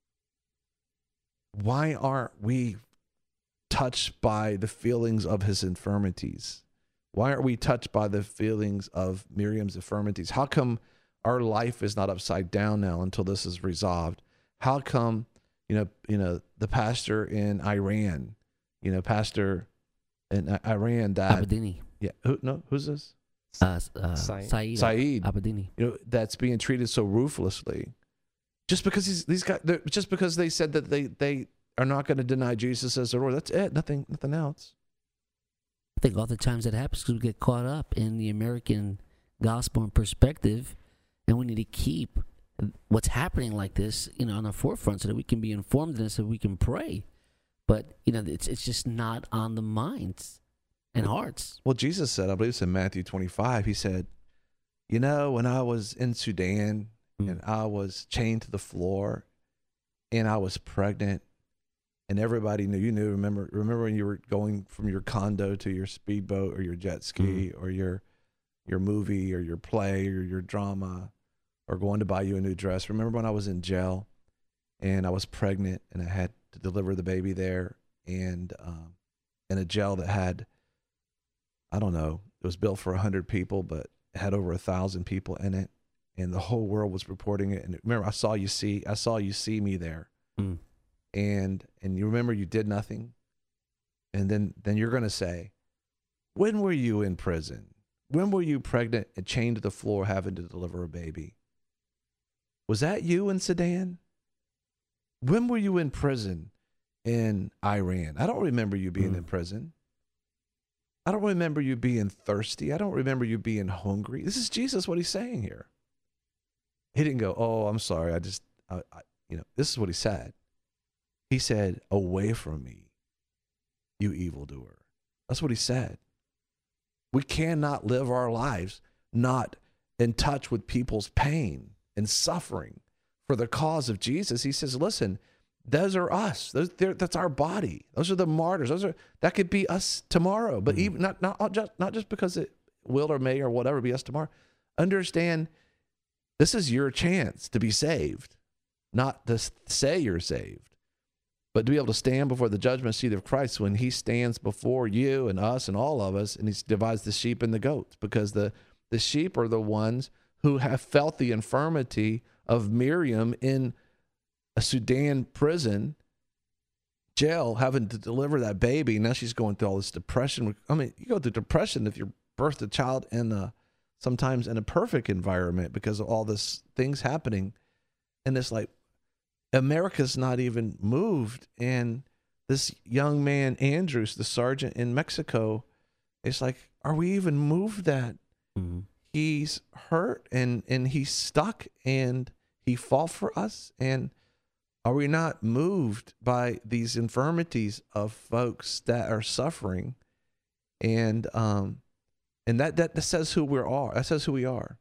why aren't we touched by the feelings of his infirmities? Why aren't we touched by the feelings of Miriam's infirmities? How come our life is not upside down now until this is resolved? How come, the pastor in Iran, pastor in Iran that Abedini. Yeah. Who's this? Saeed Abedini. That's being treated so ruthlessly. Just because these guys, just because they said that they are not going to deny Jesus as their Lord. That's it. Nothing else. I think all the times that happens because we get caught up in the American gospel and perspective, and we need to keep what's happening like this, on the forefront so that we can be informed and so we can pray. But it's just not on the minds. and hearts. Well, Jesus said, I believe it's in Matthew 25, he said, you know, when I was in Sudan and I was chained to the floor and I was pregnant and everybody knew, remember when you were going from your condo to your speedboat or your jet ski or your movie or your play or your drama or going to buy you a new dress. Remember when I was in jail and I was pregnant and I had to deliver the baby there and in a jail that had, I don't know, it was built for 100 people, but it had over 1,000 people in it, and the whole world was reporting it. And remember, I saw you see me there, and you remember you did nothing, and then you're gonna say, when were you in prison? When were you pregnant and chained to the floor, having to deliver a baby? Was that you in Sudan? When were you in prison in Iran? I don't remember you being in prison. I don't remember you being thirsty. I don't remember you being hungry. This is Jesus, what he's saying here. He didn't go, oh, I'm sorry. This is what he said. He said, away from me, you evildoer. That's what he said. We cannot live our lives not in touch with people's pain and suffering for the cause of Jesus. He says, listen, those are us. That's our body. Those are the martyrs. That could be us tomorrow. But even not just because it will or may or whatever be us tomorrow. Understand, this is your chance to be saved, not to say you're saved, but to be able to stand before the judgment seat of Christ when he stands before you and us and all of us, and he divides the sheep and the goats, because the sheep are the ones who have felt the infirmity of Miriam in a Sudan prison jail, having to deliver that baby. Now she's going through all this depression. I mean, you go through depression if you birth a child sometimes in a perfect environment because of all this things happening. And it's like, America's not even moved. And this young man, Andrews, the sergeant in Mexico, it's like, are we even moved that he's hurt and he's stuck and he fought for us? And are we not moved by these infirmities of folks that are suffering? And that says who we are. That says who we are.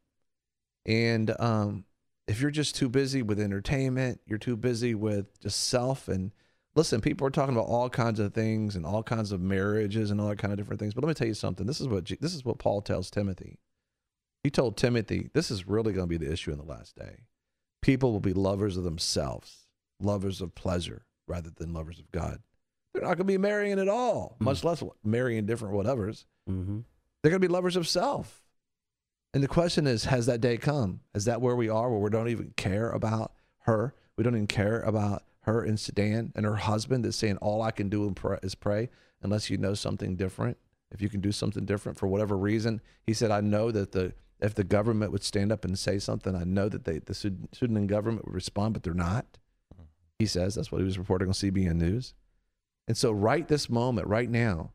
And if you're just too busy with entertainment, you're too busy with just self. And listen, people are talking about all kinds of things and all kinds of marriages and all that kind of different things. But let me tell you something. This is what Paul tells Timothy. He told Timothy, this is really going to be the issue in the last day. People will be lovers of themselves, lovers of pleasure rather than lovers of God. They're not going to be marrying at all, much less marrying different whatevers. They're going to be lovers of self. And the question is, has that day come? Is that where we are, where we don't even care about her? We don't even care about her in Sudan and her husband that's saying, all I can do is pray unless you know something different. If you can do something different for whatever reason. He said, I know that if the government would stand up and say something, I know that the Sudan government would respond, but they're not. He says, that's what he was reporting on CBN News. And so right this moment, right now,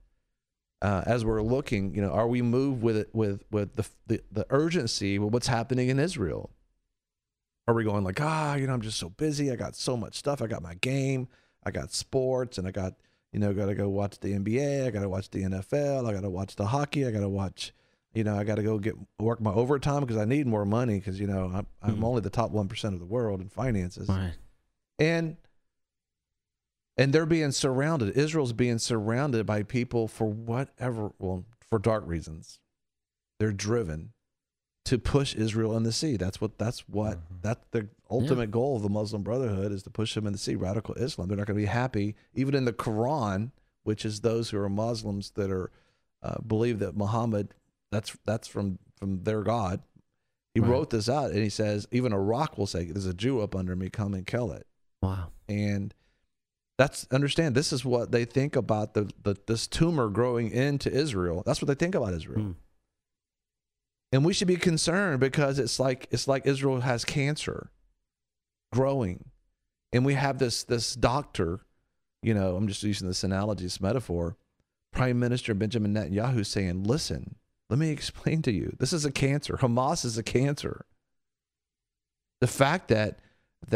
as we're looking, are we moved with the urgency with what's happening in Israel? Are we going like, I'm just so busy. I got so much stuff. I got my game. I got sports, and I got, got to go watch the NBA. I got to watch the NFL. I got to watch the hockey. I got to watch, I got to go work my overtime because I need more money because, I'm only the top 1% of the world in finances. Right. And they're being surrounded. Israel's being surrounded by people for for dark reasons. They're driven to push Israel in the sea. That's the ultimate goal of the Muslim Brotherhood, is to push them in the sea. Radical Islam. They're not going to be happy. Even in the Quran, which is those who are Muslims that are believe that Muhammad, that's from their God. He wrote this out, and he says, even a rock will say, there's a Jew up under me, come and kill it. Wow. And understand, this is what they think about this tumor growing into Israel. That's what they think about Israel. And we should be concerned because it's like Israel has cancer growing. And we have this doctor, I'm just using this analogy, this metaphor, Prime Minister Benjamin Netanyahu saying, listen, let me explain to you. This is a cancer. Hamas is a cancer. The fact that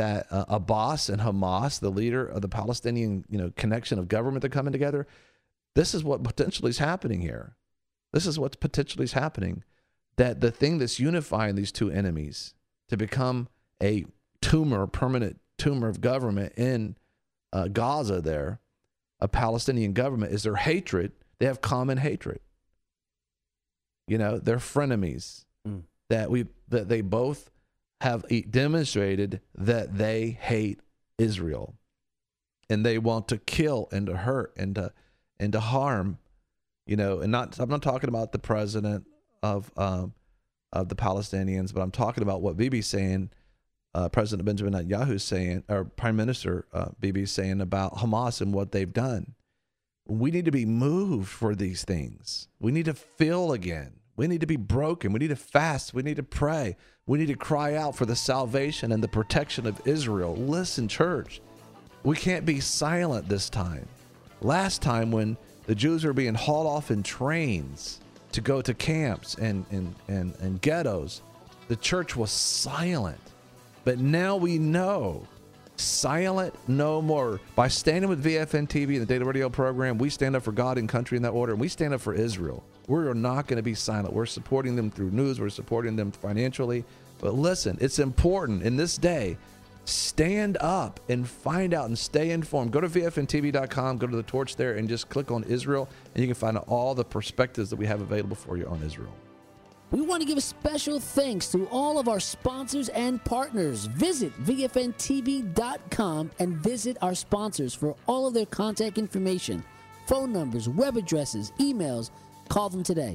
Abbas and Hamas, the leader of the Palestinian, connection of government, they're coming together. This is what potentially is happening here. This is what potentially is happening. That the thing that's unifying these two enemies to become a permanent tumor of government in Gaza there, a Palestinian government, is their hatred. They have common hatred. You know, they're frenemies. That they both have demonstrated that they hate Israel, and they want to kill and to hurt and to harm. You know, and I'm not talking about the president of the Palestinians, but I'm talking about what Bibi's saying. President Benjamin Netanyahu is saying, or Prime Minister Bibi is saying about Hamas and what they've done. We need to be moved for these things. We need to feel again. We need to be broken. We need to fast. We need to pray. We need to cry out for the salvation and the protection of Israel. Listen, church, we can't be silent this time. Last time when the Jews were being hauled off in trains to go to camps and ghettos, the church was silent. But now we know, silent no more. By standing with VFN TV and the Data Radio program, we stand up for God and country in that order, and we stand up for Israel. We're not going to be silent. We're supporting them through news. We're supporting them financially. But listen, it's important in this day, stand up and find out and stay informed. Go to VFNTV.com, go to the torch there, and just click on Israel, and you can find out all the perspectives that we have available for you on Israel. We want to give a special thanks to all of our sponsors and partners. Visit VFNTV.com and visit our sponsors for all of their contact information, phone numbers, web addresses, emails. Call them today.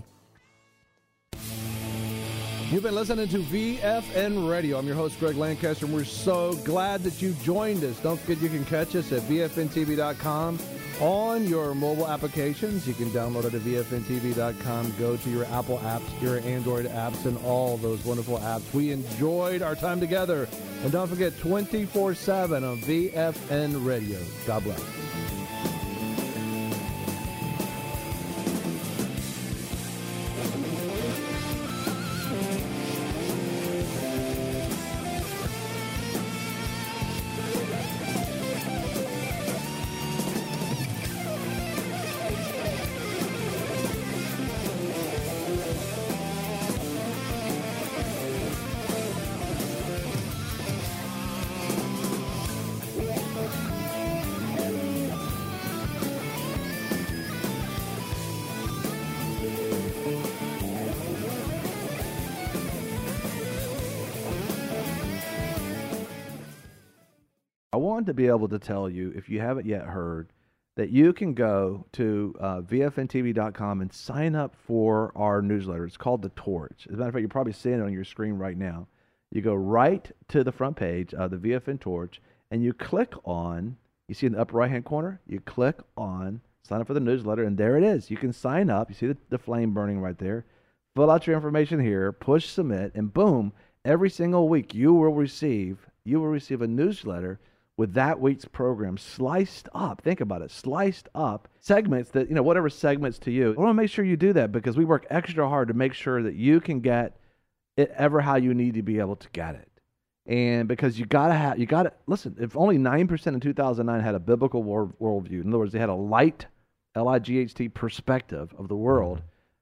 You've been listening to VFN Radio. I'm your host, Greg Lancaster, and we're so glad that you joined us. Don't forget you can catch us at VFNTV.com on your mobile applications. You can download it at VFNTV.com. Go to your Apple apps, your Android apps, and all those wonderful apps. We enjoyed our time together. And don't forget, 24/7 on VFN Radio. God bless. I wanted to be able to tell you, if you haven't yet heard, that you can go to VFNTV.com and sign up for our newsletter. It's called The Torch. As a matter of fact, you're probably seeing it on your screen right now. You go right to the front page of the VFN Torch, and you click on, you see in the upper right-hand corner, you click on sign up for the newsletter, and there it is. You can sign up. You see the flame burning right there. Fill out your information here, push submit, and boom, every single week you will receive a newsletter with that week's program sliced up. Think about it, sliced up segments that, whatever segments to you. I want to make sure you do that because we work extra hard to make sure that you can get it ever how you need to be able to get it. And because you got to, listen, if only 9% in 2009 had a biblical worldview, in other words, they had a light, L-I-G-H-T perspective of the world,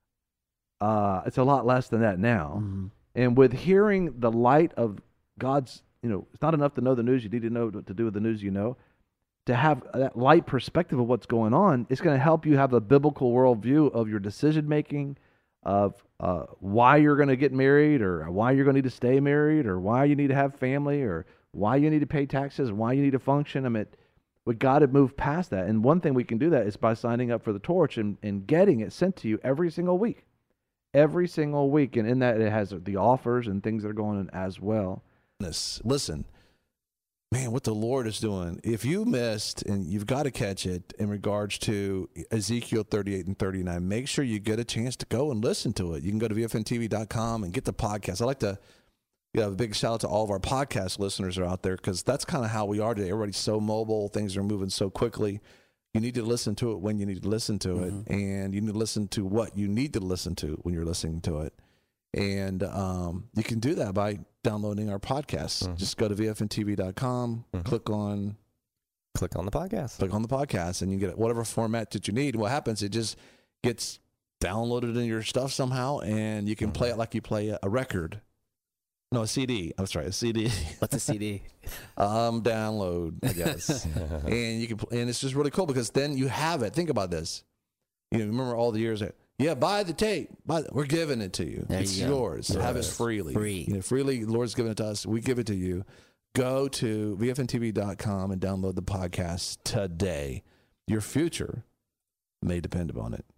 it's a lot less than that now. Mm-hmm. And with hearing the light of God's, it's not enough to know the news. You need to know what to do with the news you know. To have that light perspective of what's going on, it's going to help you have a biblical worldview of your decision-making, of why you're going to get married, or why you're going to need to stay married, or why you need to have family, or why you need to pay taxes, why you need to function. I mean, we got to move past that. And one thing we can do that is by signing up for the Torch and getting it sent to you every single week. Every single week. And in that, it has the offers and things that are going on as well. Listen, man, what the Lord is doing. If you missed, and you've got to catch it in regards to Ezekiel 38 and 39, make sure you get a chance to go and listen to it. You can go to VFNTV.com and get the podcast. I like to give a big shout out to all of our podcast listeners that are out there, because that's kind of how we are today. Everybody's so mobile. Things are moving so quickly. You need to listen to it when you need to listen to it, and you need to listen to what you need to listen to when you're listening to it. And you can do that by downloading our podcasts. Just go to VFNTV.com, click on Click on the podcast. Click on the podcast, and you get whatever format that you need. What happens? It just gets downloaded in your stuff somehow, and you can play it like you play a record. No, a CD. I'm sorry, a CD. What's a CD? Download, I guess. And you can, and it's just really cool because then you have it. Think about this. You know, remember all the years that, buy the tape. We're giving it to you. It's yours. Yes. Have it freely. Free. You know, freely. The Lord's given it to us. We give it to you. Go to VFNTV.com and download the podcast today. Your future may depend upon it.